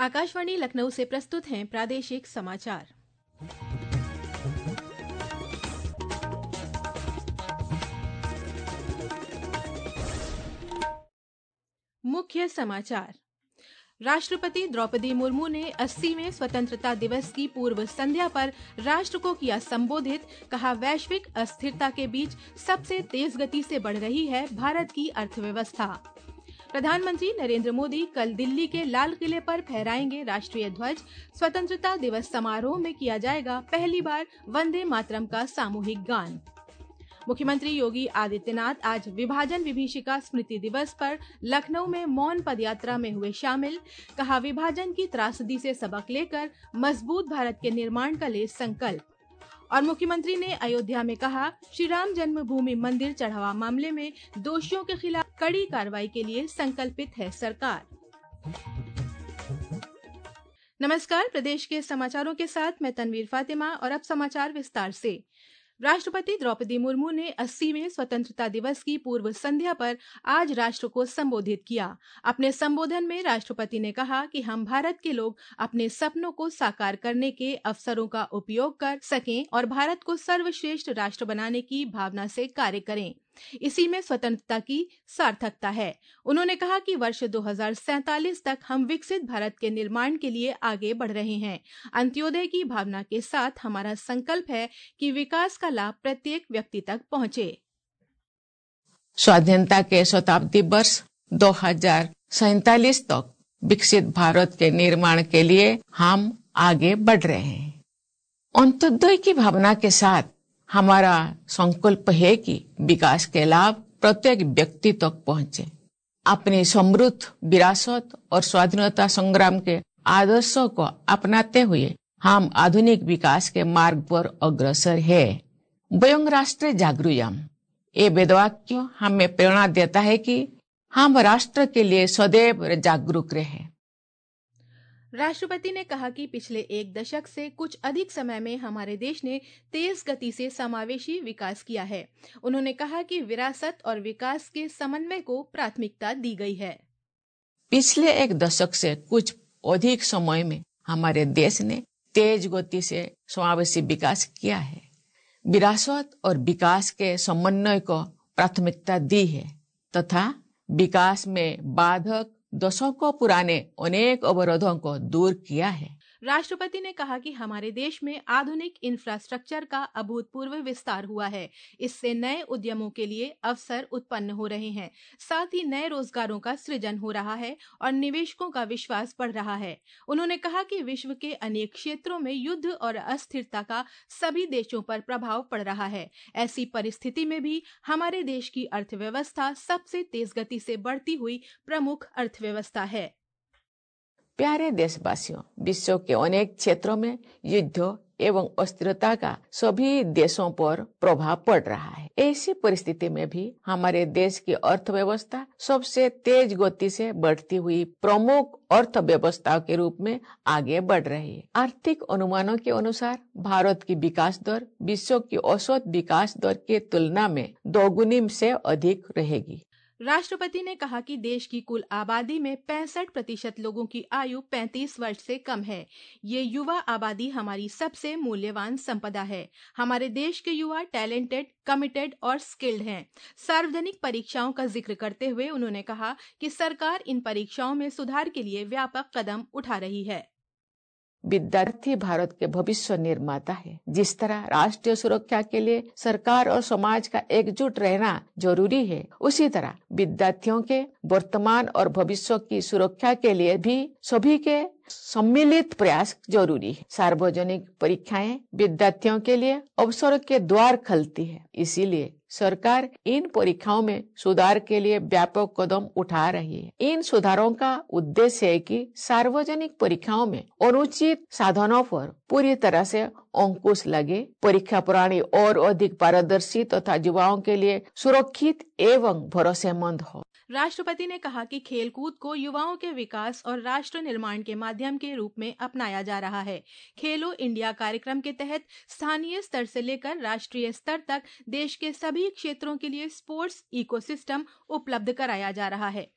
आकाशवाणी लखनऊ से प्रस्तुत हैं प्रादेशिक समाचार। मुख्य समाचार। राष्ट्रपति द्रौपदी मुर्मू ने 80वें स्वतंत्रता दिवस की पूर्व संध्या पर राष्ट्र को किया संबोधित। कहा, वैश्विक अस्थिरता के बीच सबसे तेज गति से बढ़ रही है भारत की अर्थव्यवस्था। प्रधानमंत्री नरेंद्र मोदी कल दिल्ली के लाल किले पर फहराएंगे राष्ट्रीय ध्वज। स्वतंत्रता दिवस समारोह में किया जाएगा पहली बार वंदे मातरम का सामूहिक गान। मुख्यमंत्री योगी आदित्यनाथ आज विभाजन विभीषिका स्मृति दिवस पर लखनऊ में मौन पदयात्रा में हुए शामिल। कहा, विभाजन की त्रासदी से सबक लेकर मजबूत भारत के निर्माण का ले संकल्प। और मुख्यमंत्री ने अयोध्या में कहा, श्री राम जन्मभूमि मंदिर चढ़ावा मामले में दोषियों के खिलाफ कड़ी कार्रवाई के लिए संकल्पित है सरकार। नमस्कार, प्रदेश के समाचारों के साथ मैं तनवीर फातिमा और अब समाचार विस्तार से। राष्ट्रपति द्रौपदी मुर्मू ने 80वें स्वतंत्रता दिवस की पूर्व संध्या पर आज राष्ट्र को संबोधित किया। अपने संबोधन में राष्ट्रपति ने कहा कि हम भारत के लोग अपने सपनों को साकार करने के अवसरों का उपयोग कर सकें और भारत को सर्वश्रेष्ठ राष्ट्र बनाने की भावना से कार्य करें। इसी में स्वतंत्रता की सार्थकता है। उन्होंने कहा कि वर्ष 2047 तक हम विकसित भारत के निर्माण के लिए आगे बढ़ रहे हैं। अंत्योदय की भावना के साथ हमारा संकल्प है कि विकास का लाभ प्रत्येक व्यक्ति तक पहुंचे। स्वाधीनता के शताब्दी वर्ष 2047 तक विकसित भारत के निर्माण के लिए हम आगे बढ़ रहे हैं। अंत्योदय की भावना के साथ हमारा संकल्प है कि विकास के लाभ प्रत्येक व्यक्ति तक पहुंचे। अपनी समृद्ध विरासत और स्वाधीनता संग्राम के आदर्शों को अपनाते हुए हम आधुनिक विकास के मार्ग पर अग्रसर है। वयं राष्ट्रे जागृयाम, ये वेदवाक्य हमें प्रेरणा देता है कि हम राष्ट्र के लिए सदैव जागरूक रहे। राष्ट्रपति ने कहा कि पिछले एक दशक से कुछ अधिक समय में हमारे देश ने तेज गति से समावेशी विकास किया है। उन्होंने कहा कि विरासत और विकास के समन्वय को प्राथमिकता दी गई है। पिछले एक दशक से कुछ अधिक समय में हमारे देश ने तेज गति से समावेशी विकास किया है। विरासत और विकास के समन्वय को प्राथमिकता दी है तथा विकास में बाधक दशकों पुराने अनेक अवरोधों को दूर किया है। राष्ट्रपति ने कहा कि हमारे देश में आधुनिक इंफ्रास्ट्रक्चर का अभूतपूर्व विस्तार हुआ है। इससे नए उद्यमों के लिए अवसर उत्पन्न हो रहे हैं। साथ ही नए रोजगारों का सृजन हो रहा है और निवेशकों का विश्वास बढ़ रहा है। उन्होंने कहा कि विश्व के अनेक क्षेत्रों में युद्ध और अस्थिरता का सभी देशों पर प्रभाव पड़ रहा है। ऐसी परिस्थिति में भी हमारे देश की अर्थव्यवस्था सबसे तेज गति से बढ़ती हुई प्रमुख अर्थव्यवस्था है। प्यारे देशवासियों, विश्व के अनेक क्षेत्रों में युद्ध एवं अस्थिरता का सभी देशों पर प्रभाव पड़ रहा है। ऐसी परिस्थिति में भी हमारे देश की अर्थव्यवस्था सबसे तेज गति से बढ़ती हुई प्रमुख अर्थव्यवस्था के रूप में आगे बढ़ रही है। आर्थिक अनुमानों के अनुसार भारत की विकास दर विश्व की औसत विकास दर की तुलना में दोगुनी से अधिक रहेगी। राष्ट्रपति ने कहा कि देश की कुल आबादी में 65% लोगों की आयु 35 वर्ष से कम है। ये युवा आबादी हमारी सबसे मूल्यवान संपदा है। हमारे देश के युवा टैलेंटेड, कमिटेड और स्किल्ड हैं। सार्वजनिक परीक्षाओं का जिक्र करते हुए उन्होंने कहा कि सरकार इन परीक्षाओं में सुधार के लिए व्यापक कदम उठा रही है। विद्यार्थी भारत के भविष्य निर्माता है। जिस तरह राष्ट्रीय सुरक्षा के लिए सरकार और समाज का एकजुट रहना जरूरी है, उसी तरह विद्यार्थियों के वर्तमान और भविष्य की सुरक्षा के लिए भी सभी के सम्मिलित प्रयास जरूरी है। सार्वजनिक परीक्षाएं विद्यार्थियों के लिए अवसर के द्वार खोलती है। इसीलिए सरकार इन परीक्षाओं में सुधार के लिए व्यापक कदम उठा रही है। इन सुधारों का उद्देश्य है कि सार्वजनिक परीक्षाओं में अनुचित साधनों पर पूरी तरह से अंकुश लगे, परीक्षा प्रणाली और अधिक पारदर्शी तथा युवाओं के लिए सुरक्षित एवं भरोसेमंद हो। राष्ट्रपति ने कहा कि खेलकूद को युवाओं के विकास और राष्ट्र निर्माण के माध्यम के रूप में अपनाया जा रहा है। खेलो इंडिया कार्यक्रम के तहत स्थानीय स्तर से लेकर राष्ट्रीय स्तर तक देश के सभी क्षेत्रों के लिए स्पोर्ट्स इकोसिस्टम उपलब्ध कराया जा रहा है।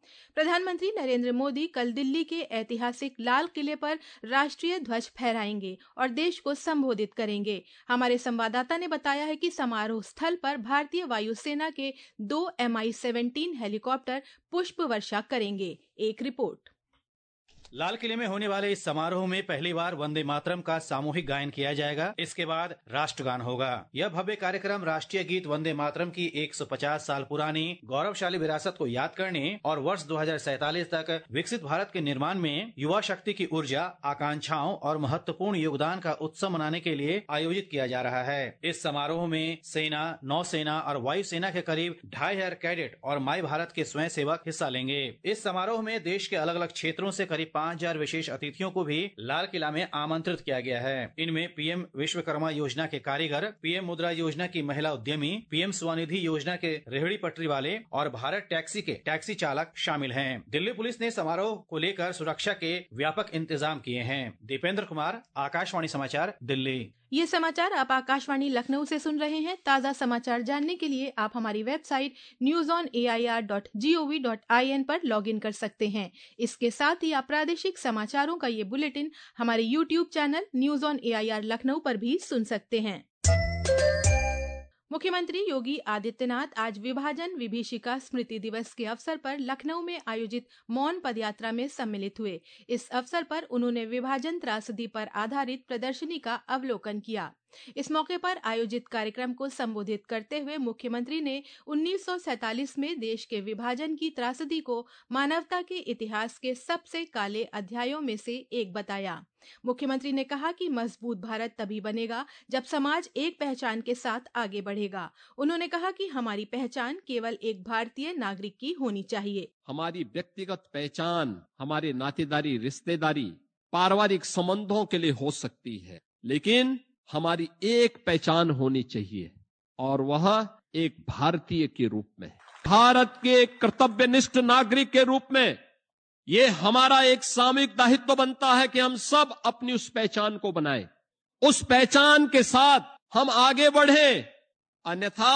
प्रधानमंत्री नरेंद्र मोदी कल दिल्ली के ऐतिहासिक लाल किले पर राष्ट्रीय ध्वज फहराएंगे और देश को संबोधित करेंगे। हमारे संवाददाता ने बताया है कि समारोह स्थल पर भारतीय वायुसेना के 2 Mi-17 हेलीकॉप्टर पुष्प वर्षा करेंगे। एक रिपोर्ट। लाल किले में होने वाले इस समारोह में पहली बार वंदे मातरम का सामूहिक गायन किया जाएगा। इसके बाद राष्ट्रगान होगा। यह भव्य कार्यक्रम राष्ट्रीय गीत वंदे मातरम की 150 साल पुरानी गौरवशाली विरासत को याद करने और वर्ष 2047 तक विकसित भारत के निर्माण में युवा शक्ति की ऊर्जा, आकांक्षाओं और महत्वपूर्ण योगदान का उत्सव मनाने के लिए आयोजित किया जा रहा है। इस समारोह में सेना, नौसेना और वायुसेना के करीब 2500 कैडेट और माई भारत के स्वयं सेवक हिस्सा लेंगे। इस समारोह में देश के अलग अलग क्षेत्रों से करीब 5000 विशेष अतिथियों को भी लाल किला में आमंत्रित किया गया है। इनमें पीएम विश्वकर्मा योजना के कारीगर, पीएम मुद्रा योजना की महिला उद्यमी, पीएम स्वनिधि योजना के रेहड़ी पटरी वाले और भारत टैक्सी के टैक्सी चालक शामिल हैं। दिल्ली पुलिस ने समारोह को लेकर सुरक्षा के व्यापक इंतजाम किए हैं। दीपेंद्र कुमार, आकाशवाणी समाचार, दिल्ली। ये समाचार आप आकाशवाणी लखनऊ से सुन रहे हैं। ताज़ा समाचार जानने के लिए आप हमारी वेबसाइट newsonair.gov.in पर लॉगिन कर सकते हैं। इसके साथ ही आप प्रादेशिक समाचारों का ये बुलेटिन हमारे YouTube channel news on AIR Lucknow पर भी सुन सकते हैं। मुख्यमंत्री योगी आदित्यनाथ आज विभाजन विभीषिका स्मृति दिवस के अवसर पर लखनऊ में आयोजित मौन पदयात्रा में सम्मिलित हुए। इस अवसर पर उन्होंने विभाजन त्रासदी पर आधारित प्रदर्शनी का अवलोकन किया। इस मौके पर आयोजित कार्यक्रम को संबोधित करते हुए मुख्यमंत्री ने 1947 में देश के विभाजन की त्रासदी को मानवता के इतिहास के सबसे काले अध्यायों में से एक बताया। मुख्यमंत्री ने कहा कि मजबूत भारत तभी बनेगा जब समाज एक पहचान के साथ आगे बढ़ेगा। उन्होंने कहा कि हमारी पहचान केवल एक भारतीय नागरिक की होनी चाहिए। हमारी व्यक्तिगत पहचान हमारे नातेदारी, रिश्तेदारी, पारिवारिक संबंधों के लिए हो सकती है, लेकिन हमारी एक पहचान होनी चाहिए और वह एक भारतीय के रूप में, भारत के कर्तव्यनिष्ठ नागरिक के रूप में। ये हमारा एक सामूहिक दायित्व बनता है कि हम सब अपनी उस पहचान को बनाएं, उस पहचान के साथ हम आगे बढ़ें। अन्यथा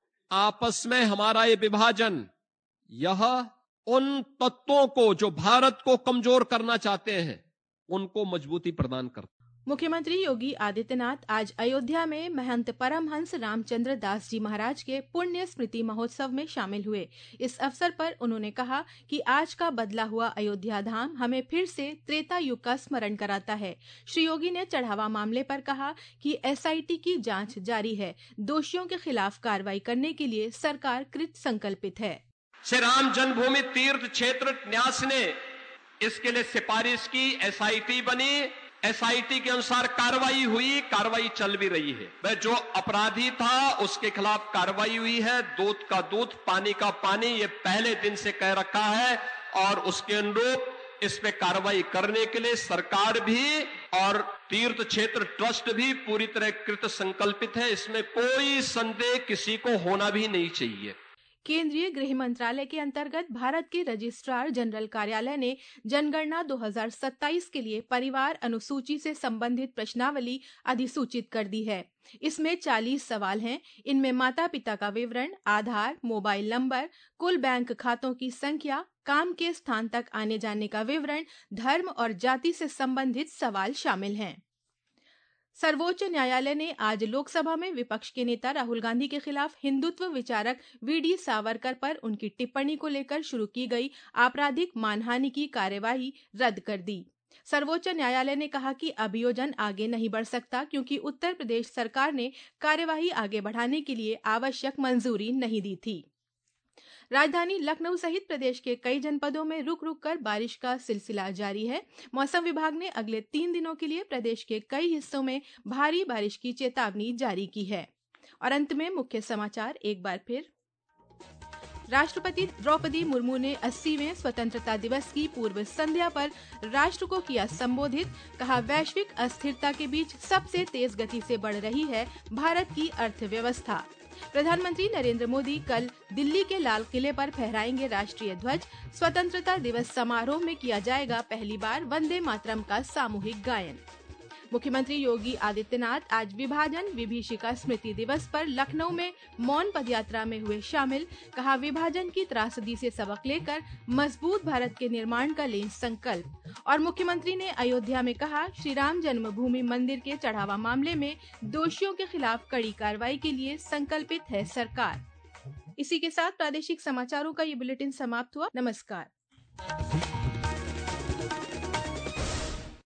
आपस में हमारा ये विभाजन, यह उन तत्वों को जो भारत को कमजोर करना चाहते हैं, उनको मजबूती प्रदान करता है। मुख्यमंत्री योगी आदित्यनाथ आज अयोध्या में महंत परमहंस रामचंद्र दास जी महाराज के पुण्य स्मृति महोत्सव में शामिल हुए। इस अवसर पर उन्होंने कहा कि आज का बदला हुआ अयोध्या धाम हमें फिर से त्रेता युग का स्मरण कराता है। श्री योगी ने चढ़ावा मामले पर कहा कि SIT की जांच जारी है। दोषियों के खिलाफ कार्रवाई करने के लिए सरकार कृत संकल्पित है। श्री राम जन्मभूमि तीर्थ क्षेत्र न्यास ने इसके लिए सिफारिश की, SIT बनी, SIT के अनुसार कार्रवाई हुई, कार्रवाई चल भी रही है। वह जो अपराधी था उसके खिलाफ कार्रवाई हुई है। दूध का दूध, पानी का पानी, ये पहले दिन से कह रखा है और उसके अनुरूप इस पे कार्रवाई करने के लिए सरकार भी और तीर्थ क्षेत्र ट्रस्ट भी पूरी तरह कृत संकल्पित है। इसमें कोई संदेह किसी को होना भी नहीं चाहिए। केंद्रीय गृह मंत्रालय के अंतर्गत भारत के रजिस्ट्रार जनरल कार्यालय ने जनगणना 2027 के लिए परिवार अनुसूची से संबंधित प्रश्नावली अधिसूचित कर दी है। इसमें 40 सवाल हैं। इनमें माता पिता का विवरण, आधार, मोबाइल नंबर, कुल बैंक खातों की संख्या, काम के स्थान तक आने जाने का विवरण, धर्म और जाति से संबंधित सवाल शामिल हैं। सर्वोच्च न्यायालय ने आज लोकसभा में विपक्ष के नेता राहुल गांधी के खिलाफ हिंदुत्व विचारक VD सावरकर पर उनकी टिप्पणी को लेकर शुरू की गई आपराधिक मानहानि की कार्यवाही रद्द कर दी। सर्वोच्च न्यायालय ने कहा कि अभियोजन आगे नहीं बढ़ सकता क्योंकि उत्तर प्रदेश सरकार ने कार्यवाही आगे बढ़ाने के लिए आवश्यक मंजूरी नहीं दी थी। राजधानी लखनऊ सहित प्रदेश के कई जनपदों में रुक रुक कर बारिश का सिलसिला जारी है। मौसम विभाग ने अगले 3 दिनों के लिए प्रदेश के कई हिस्सों में भारी बारिश की चेतावनी जारी की है। और अंत में मुख्य समाचार एक बार फिर। राष्ट्रपति द्रौपदी मुर्मू ने 80वें स्वतंत्रता दिवस की पूर्व संध्या पर राष्ट्र को किया संबोधित। कहा, वैश्विक अस्थिरता के बीच सबसे तेज गति से बढ़ रही है भारत की अर्थव्यवस्था। प्रधानमंत्री नरेंद्र मोदी कल दिल्ली के लाल किले पर फहराएंगे राष्ट्रीय ध्वज। स्वतंत्रता दिवस समारोह में किया जाएगा पहली बार वंदे मातरम का सामूहिक गायन। मुख्यमंत्री योगी आदित्यनाथ आज विभाजन विभीषिका स्मृति दिवस पर लखनऊ में मौन पदयात्रा में हुए शामिल। कहा, विभाजन की त्रासदी से सबक लेकर मजबूत भारत के निर्माण का लें संकल्प। और मुख्यमंत्री ने अयोध्या में कहा, श्री राम जन्मभूमि मंदिर के चढ़ावा मामले में दोषियों के खिलाफ कड़ी कार्रवाई के लिए संकल्पित है सरकार। इसी के साथ प्रादेशिक समाचारों का ये बुलेटिन समाप्त हुआ। नमस्कार।